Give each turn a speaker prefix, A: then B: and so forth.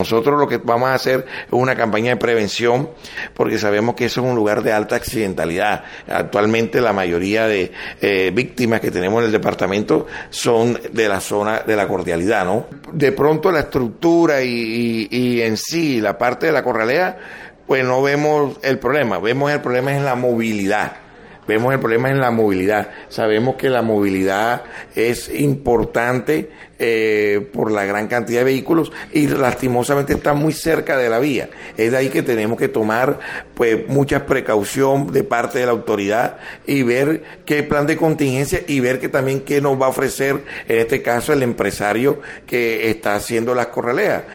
A: nosotros lo que vamos a hacer es una campaña de prevención, porque sabemos que eso es un lugar de alta accidentalidad. Actualmente la mayoría de víctimas que tenemos en el departamento son de la zona de la Cordialidad, ¿no? De pronto la estructura y en sí la parte de la Corralera, pues no vemos el problema. Vemos el problema en la movilidad. Vemos el problema en la movilidad. Sabemos que la movilidad es importante por la gran cantidad de vehículos y lastimosamente está muy cerca de la vía. Es de ahí que tenemos que tomar pues mucha precaución de parte de la autoridad y ver qué plan de contingencia y ver que también qué nos va a ofrecer en este caso el empresario que está haciendo las corraleas.